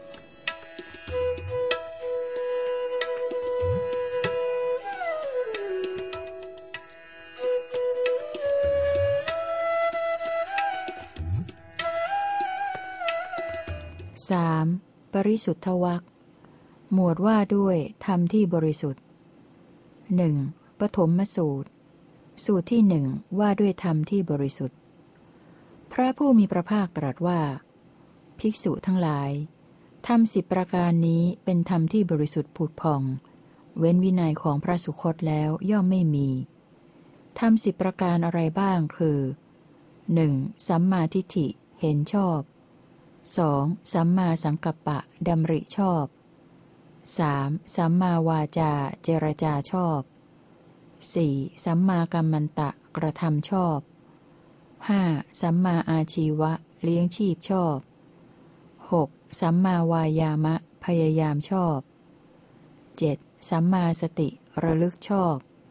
3. ปริสุทธวรรคหมวดว่าด้วยธรรมที่บริสุทธิ์ 1. ปฐมสูตรสูตรที่1ว่าด้วยธรรมที่บริสุทธิ์พพระผู้มีพระภาคตรัสว่าภิกษุทั้งหลายธรรม10ประการนี้เป็นธรรมที่บริสุทธิ์ผุดผ่องเว้นวินัยของพระสุคตแล้วย่อมไม่มีธรรม10ประการอะไรบ้างคือ 1. สัมมาทิฏฐิเห็นชอบ 2. สัมมาสังกัปปะดำริชอบ 3. สัมมาวาจาเจรจาชอบ 4. สัมมากัมมันตะกระทำชอบ 5. สัมมาอาชีวะเลี้ยงชีพชอบ 6. สัมมาวายามะพยายามชอบ 7. สัมมาสติระลึกชอบ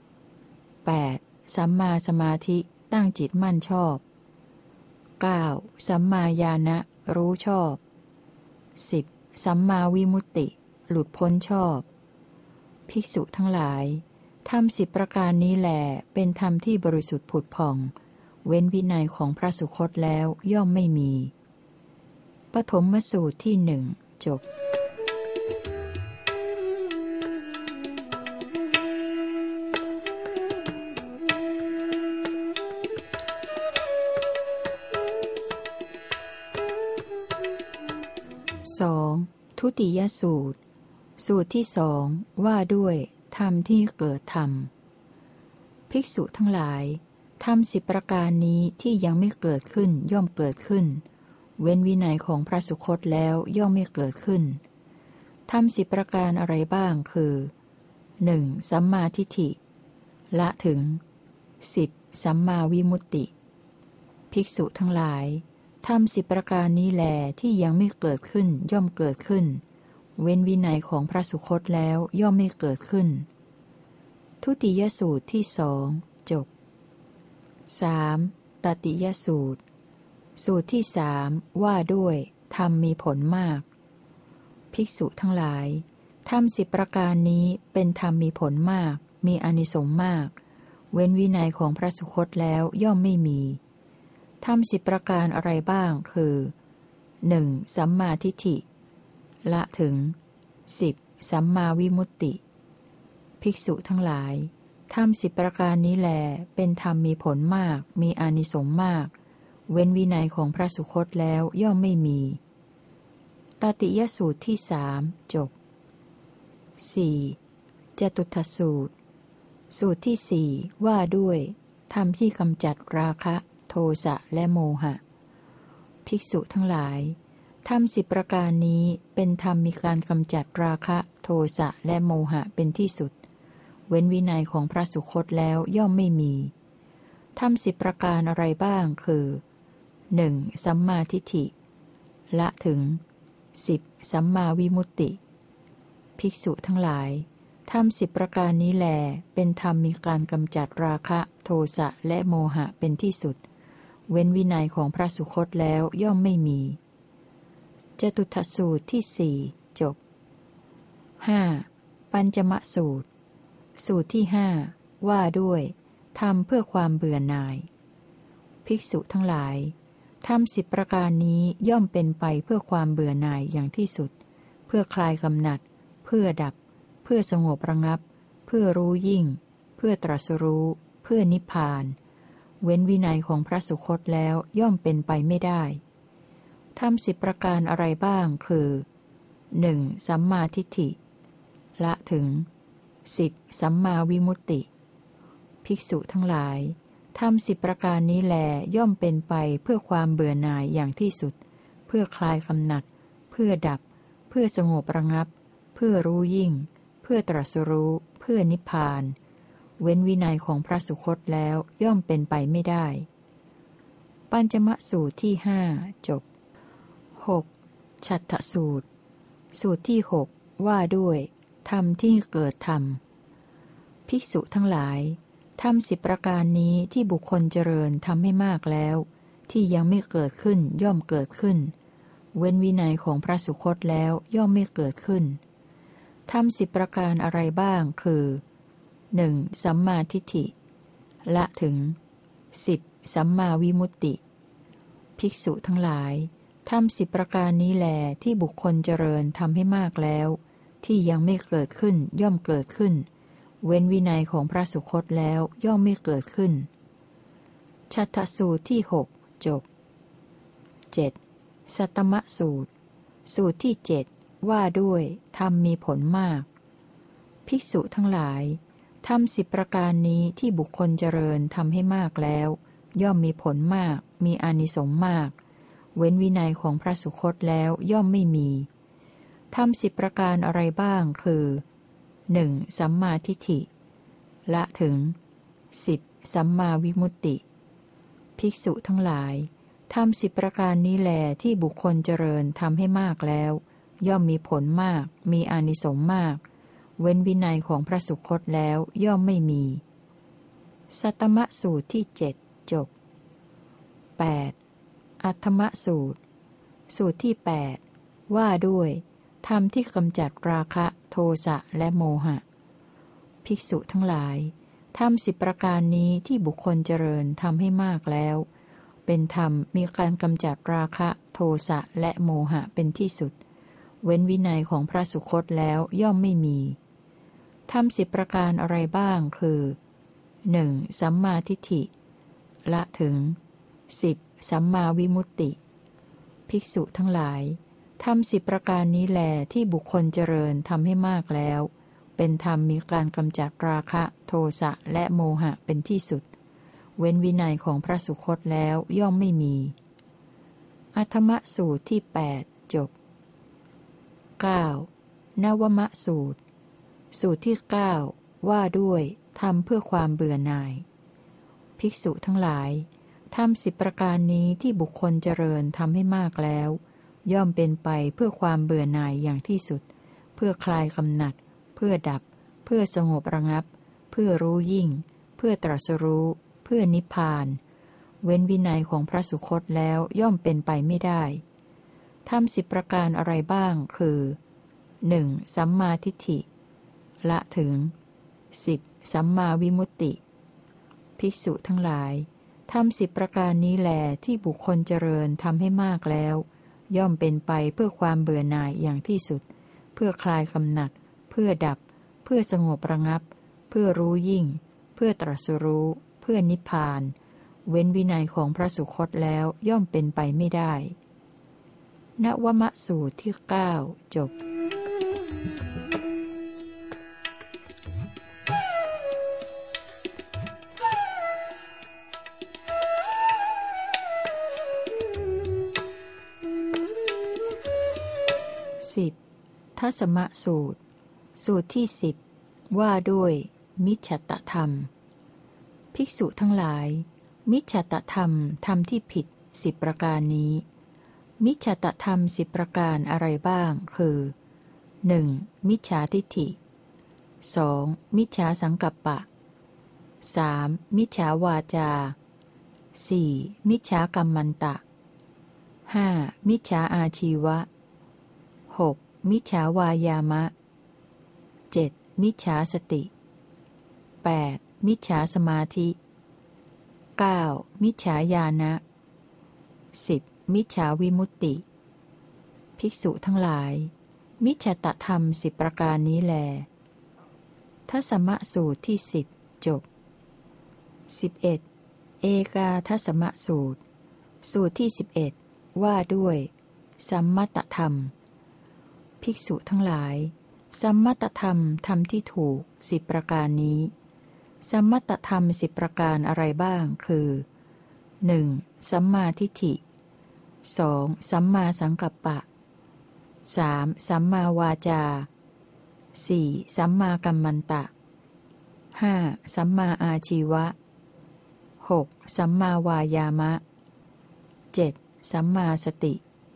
8. สัมมาสมาธิตั้งจิตมั่นชอบ 9. สัมมาญาณะรู้ชอบ 10. สัมมาวิมุตติหลุดพ้นชอบภิกษุทั้งหลายธรรม10ประการนี้แหลเป็นธรรมที่บริสุทธิ์ผุดผ่องเว้นวินัยของพระสุคตแล้วย่อมไม่มีปฐมสูตรที่หนึ่งจบ 2. ทุติยสูตรสูตรที่สองว่าด้วยธรรมที่เกิดธรรมภิกษุทั้งหลายธรรม10ประการนี้ที่ยังไม่เกิดขึ้นย่อมเกิดขึ้นเว้นวินัยของพระสุคตแล้วย่อมไม่เกิดขึ้นธรรม10ประการอะไรบ้างคือ 1. สัมมาทิฏฐิละถึง 10. สัมมาวิมุตติภิกษุทั้งหลายธรรม10ประการนี้แลที่ยังไม่เกิดขึ้นย่อมเกิดขึ้นเว้นวินัยของพระสุคตแล้วย่อมไม่เกิดขึ้นทุติยสูตรที่สองจบ 3. ตติยสูตรสูตรที่สามว่าด้วยธรรมมีผลมากภิกษุทั้งหลายธรรม10ประการนี้เป็นธรรมมีผลมากมีอานิสงส์มากเว้นวินัยของพระสุคตแล้วย่อมไม่มีธรรม10ประการอะไรบ้างคือ 1. สัมมาทิฏฐิละถึง 10. สัมมาวิมุตติภิกษุทั้งหลายธรรม10ประการนี้แลเป็นธรรมมีผลมากมีอานิสงส์มากเว้นวินัยของพระสุคตแล้วย่อมไม่มีตติยสูตรที่สามจบ 4. จตุตถสูตรสูตรที่สี่ว่าด้วยธรรมที่กำจัดราคะโทสะและโมหะภิกษุทั้งหลายธรรม10ประการนี้เป็นธรรมมีการกำจัดราคะโทสะและโมหะเป็นที่สุดเว้นวินัยของพระสุคตแล้วย่อมไม่มีธรรม10ประการอะไรบ้างคือ 1. สัมมาทิฏฐิละถึง 10. สัมมาวิมุตติภิกษุทั้งหลายธรรม10ประการนี้แลเป็นธรรมมีการกำจัดราคะโทสะและโมหะเป็นที่สุดเว้นวินัยของพระสุคตแล้วย่อมไม่มีจตุตถสูตรที่สี่จบ 5. ปัญจมสูตรสูตรที่ห้าว่าด้วยธรรมเพื่อความเบื่อหน่ายภิกษุทั้งหลายธรรม10ประการนี้ย่อมเป็นไปเพื่อความเบื่อหน่ายอย่างที่สุดเพื่อคลายกำหนัดเพื่อดับเพื่อสงบระงับเพื่อรู้ยิ่งเพื่อตรัสรู้เพื่อนิพพานเว้นวินัยของพระสุคตแล้วย่อมเป็นไปไม่ได้ธรรม10ประการอะไรบ้างคือ 1. สัมมาทิฏฐิละถึง 10. สัมมาวิมุตติภิกษุทั้งหลายธรรม10ประการนี้แลย่อมเป็นไปเพื่อความเบื่อหน่ายอย่างที่สุดเพื่อคลายกำหนัดเพื่อดับเพื่อสงบระงับเพื่อรู้ยิ่งเพื่อตรัสรู้เพื่อนิพพานเว้นวินัยของพระสุคตแล้วย่อมเป็นไปไม่ได้ปัญจมสูตรที่ห้าจบ 6. ฉัตถสูตรสูตรที่6ว่าด้วยธรรมที่เกิดธรรมภิกษุทั้งหลายธรรม10ประการนี้ที่บุคคลเจริญทำให้มากแล้วที่ยังไม่เกิดขึ้นย่อมเกิดขึ้นเว้นวินัยของพระสุคตแล้วย่อมไม่เกิดขึ้นธรรม10ประการอะไรบ้างคือ 1. สัมมาทิฏฐิละถึง 10. สัมมาวิมุตติภิกษุทั้งหลายธรรม10ประการนี้แลที่บุคคลเจริญทำให้มากแล้วที่ยังไม่เกิดขึ้นย่อมเกิดขึ้นเว้นวินัยของพระสุคตแล้วย่อมไม่เกิดขึ้นฉัตถสูตรที่6จบ 7. สัตตมสูตรสูตรที่7ว่าด้วยธรรมมีผลมากภิกษุทั้งหลายธรรม10ประการนี้ที่บุคคลเจริญทำให้มากแล้วย่อมมีผลมากมีอานิสงส์มากเว้นวินัยของพระสุคตแล้วย่อมไม่มีธรรม10ประการอะไรบ้างคือ 1. สัมมาทิฏฐิละถึง 10. สัมมาวิมุตติภิกษุทั้งหลายธรรม10ประการนี้แลที่บุคคลเจริญทำให้มากแล้วย่อมมีผลมากมีอานิสงส์มากเว้นวินัยของพระสุคตแล้วย่อมไม่มีสัตตมสูตรที่7จบ 8. อัตถมสูตรสูตรที่8ว่าด้วยธรรมที่กำจัดราคะโทสะและโมหะภิกษุทั้งหลายธรรม10ประการนี้ที่บุคคลเจริญทำให้มากแล้วเป็นธรรมมีการกำจัดราคะโทสะและโมหะเป็นที่สุดเว้นวินัยของพระสุคตแล้วย่อมไม่มีธรรม10ประการอะไรบ้างคือ 1. สัมมาทิฏฐิละถึง 10. สัมมาวิมุตติภิกษุทั้งหลายธรรม10ประการนี้แลที่บุคคลเจริญทำให้มากแล้วเป็นธรรมมีการกำจัดราคะโทสะและโมหะเป็นที่สุดเว้นวินัยของพระสุคตแล้วย่อมไม่มีอัตถมสูตรที่8จบ 9. นวมสูตรสูตรที่9ว่าด้วยทำเพื่อความเบื่อหน่ายภิกษุทั้งหลายธรรม10ประการนี้ที่บุคคลเจริญทำให้มากแล้วย่อมเป็นไปเพื่อความเบื่อหน่ายอย่างที่สุดเพื่อคลายกำหนัดเพื่อดับเพื่อสงบระงับเพื่อรู้ยิ่งเพื่อตรัสรู้เพื่อนิพพานเว้นวินัยของพระสุคตแล้วย่อมเป็นไปไม่ได้ธรรม10ประการอะไรบ้างคือ 1. สัมมาทิฏฐิละถึง 10. สัมมาวิมุตติภิกษุทั้งหลายธรรม10ประการนี้แลที่บุคคลเจริญทำให้มากแล้วย่อมเป็นไปเพื่อความเบื่อหน่ายอย่างที่สุดเพื่อคลายกำหนัดเพื่อดับเพื่อสงบระงับเพื่อรู้ยิ่งเพื่อตรัสรู้เพื่อนิพพานเว้นวินัยของพระสุคตแล้วย่อมเป็นไปไม่ได้นวมสูตรที่9จบ 10. ทัสมะสูตรสูตรที่10ว่าด้วยมิจฉตธรรมภิกษุทั้งหลายมิจฉตธรรมธรรมที่ผิด10ประการนี้มิจฉตธรรม10ประการอะไรบ้างคือ 1. มิจฉาทิฏฐิ 2. มิจฉาสังกัปปะ 3. มิจฉาวาจา 4. มิจฉากัมมันตะ 5. มิจฉาอาชีวะ 6. มิจฉาวายามะ 7. มิจฉาสติ 8. มิจฉาสมาธิ 9. มิจฉาญาณะ 10. มิจฉาวิมุตติภิกษุทั้งหลายมิจฉตธรรม10ประการนี้แลทัสมะสูตรที่10จบ 11. เอกาทัสมะสูตรสูตรที่11ว่าด้วยสัมมัตตธรรมภิกษุทั้งหลายสัมมัตตธรรมธรรมที่ถูก10ประการนี้สัมมัตตธรรม10ประการอะไรบ้างคือ 1. สัมมาทิฏฐิ 2. สัมมาสังกัปปะ 3. สัมมาวาจา 4. สัมมากัมมันตะ 5. สัมมาอาชีวะ 6. สัมมาวายามะ 7. สัมมาสติ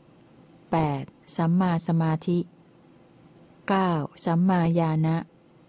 8. สัมมาสมาธิ 9. สัมมาญาณะ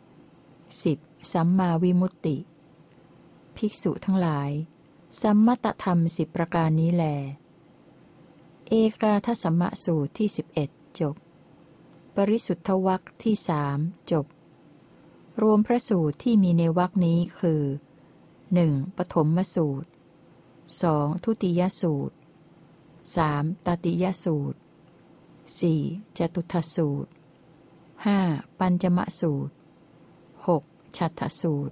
10. สัมมาวิมุตติภิกษุทั้งหลายสัมมัตตธรรม10ประการนี้แลเอกาทัสมะสูตรที่11จบปริสุทธวรรคที่3จบรวมพระสูตรที่มีในวรรคนี้คือ 1. ปฐมสูตร 2. ทุติยสูตร 3. ตติยสูตร 4. จตุตถสูตร 5. ปัญจมสูตร 6. ฉัตถสูตร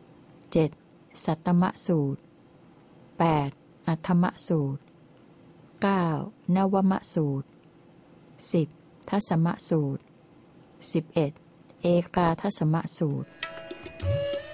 7. สัตตมสูตร 8. อัฏฐมสูตร 9. นวมสูตร 10. ทัสมสูตร 11. เอกาทัสมสูตร